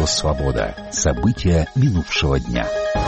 Радио «Свобода». События минувшего дня.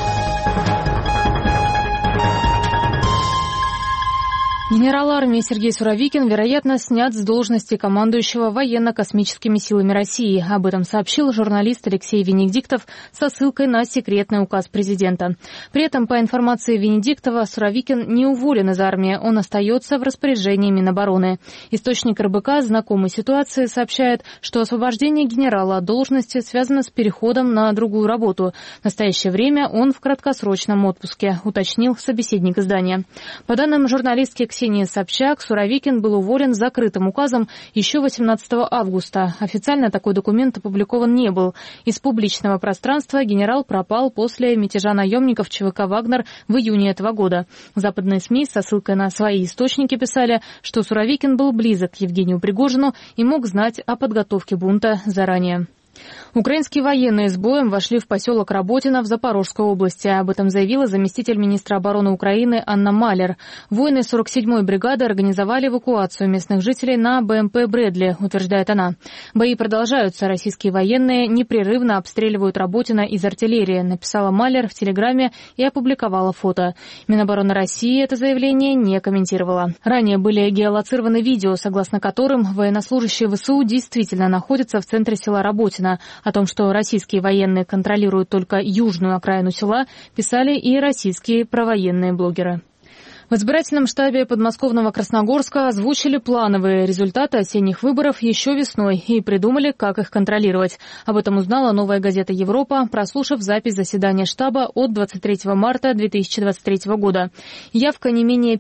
Генерал армии Сергей Суровикин, вероятно, снят с должности командующего военно-космическими силами России. Об этом сообщил журналист Алексей Венедиктов со ссылкой на секретный указ президента. При этом, по информации Венедиктова, Суровикин не уволен из армии, он остается в распоряжении Минобороны. Источник РБК, знакомый ситуации, сообщает, что освобождение генерала от должности связано с переходом на другую работу. В настоящее время он в краткосрочном отпуске, уточнил собеседник издания. По данным журналистки Ксении Собчак, Суровикин был уволен закрытым указом еще 18 августа. Официально такой документ опубликован не был. Из публичного пространства генерал пропал после мятежа наемников ЧВК «Вагнер» в июне этого года. Западные СМИ со ссылкой на свои источники писали, что Суровикин был близок к Евгению Пригожину и мог знать о подготовке бунта заранее. Украинские военные с боем вошли в поселок Работино в Запорожской области. Об этом заявила заместитель министра обороны Украины Анна Малер. Воины 47-й бригады организовали эвакуацию местных жителей на БМП «Брэдли», утверждает она. Бои продолжаются. Российские военные непрерывно обстреливают Работино из артиллерии, написала Малер в Телеграме и опубликовала фото. Минобороны России это заявление не комментировала. Ранее были геолоцированы видео, согласно которым военнослужащие ВСУ действительно находятся в центре села Работино. О том, что российские военные контролируют только южную окраину села, писали и российские провоенные блогеры. В избирательном штабе подмосковного Красногорска озвучили плановые результаты осенних выборов еще весной и придумали, как их контролировать. Об этом узнала «Новая газета Европа», прослушав запись заседания штаба от 23 марта 2023 года. Явка не менее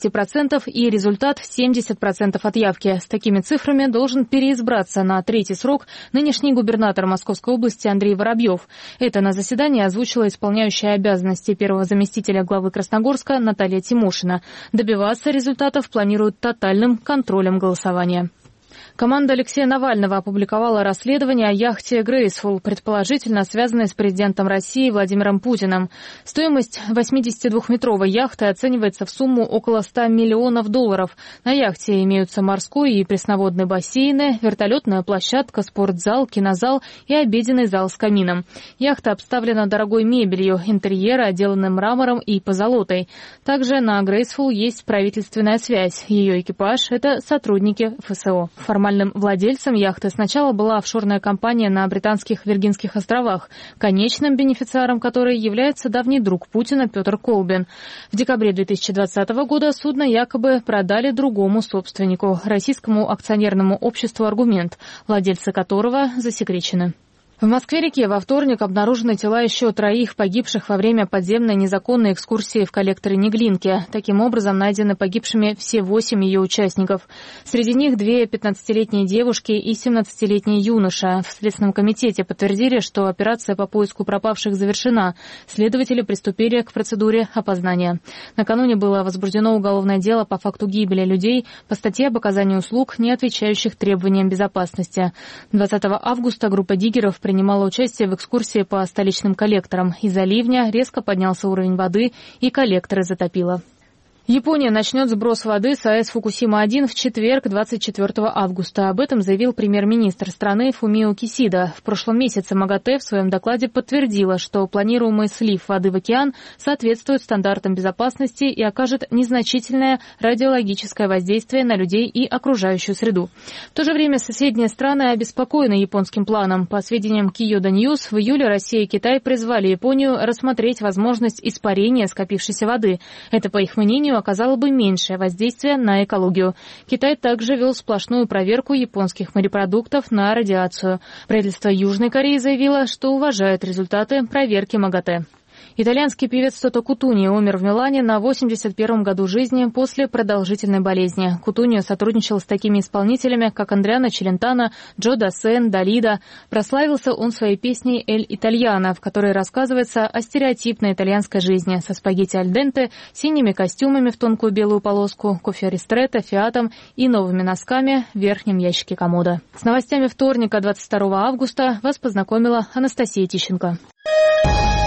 50% и результат 70% от явки. С такими цифрами должен переизбраться на третий срок нынешний губернатор Московской области Андрей Воробьев. Это на заседании озвучила исполняющая обязанности первого заместителя главы Красногорска Наталья Тимошина. Добиваться результатов планируют тотальным контролем голосования. Команда Алексея Навального опубликовала расследование о яхте «Грейсфул», предположительно связанной с президентом России Владимиром Путиным. Стоимость 82-метровой яхты оценивается в сумму около $100 миллионов. На яхте имеются морской и пресноводный бассейны, вертолетная площадка, спортзал, кинозал и обеденный зал с камином. Яхта обставлена дорогой мебелью, интерьеры отделаны мрамором и позолотой. Также на «Грейсфул» есть правительственная связь. Ее экипаж – это сотрудники ФСО. Формальным владельцем яхты сначала была офшорная компания на Британских Виргинских островах, конечным бенефициаром которой является давний друг Путина Петр Колбин. В декабре 2020 года судно якобы продали другому собственнику, российскому акционерному обществу «Аргумент», владельцы которого засекречены. В Москве-реке во вторник обнаружены тела еще 3 погибших во время подземной незаконной экскурсии в коллекторе Неглинки. Таким образом, найдены погибшими все 8 ее участников. Среди них 2 15-летние девушки и 17-летний юноша. В Следственном комитете подтвердили, что операция по поиску пропавших завершена. Следователи приступили к процедуре опознания. Накануне было возбуждено уголовное дело по факту гибели людей по статье об оказании услуг, не отвечающих требованиям безопасности. 20 августа группа диггеров принимала участие в экскурсии по столичным коллекторам. Из-за ливня резко поднялся уровень воды, и коллекторы затопило. Япония начнет сброс воды с АЭС Фукусима-1 в четверг, 24 августа. Об этом заявил премьер-министр страны Фумио Кисида. В прошлом месяце МАГАТЭ в своем докладе подтвердила, что планируемый слив воды в океан соответствует стандартам безопасности и окажет незначительное радиологическое воздействие на людей и окружающую среду. В то же время соседние страны обеспокоены японским планом. По сведениям Kyodo News, в июле Россия и Китай призвали Японию рассмотреть возможность испарения скопившейся воды. Это, по их мнению, оказало бы меньшее воздействие на экологию. Китай также вел сплошную проверку японских морепродуктов на радиацию. Правительство Южной Кореи заявило, что уважает результаты проверки МАГАТЭ. Итальянский певец Тото Кутуни умер в Милане на 81-м году жизни после продолжительной болезни. Кутуни сотрудничал с такими исполнителями, как Андреано Челентано, Джо Дассен, Далида. Прославился он своей песней «Эль Итальяно», в которой рассказывается о стереотипной итальянской жизни со спагетти аль денте, синими костюмами в тонкую белую полоску, кофе ристретто, фиатом и новыми носками в верхнем ящике комода. С новостями вторника, 22 августа, вас познакомила Анастасия Тищенко.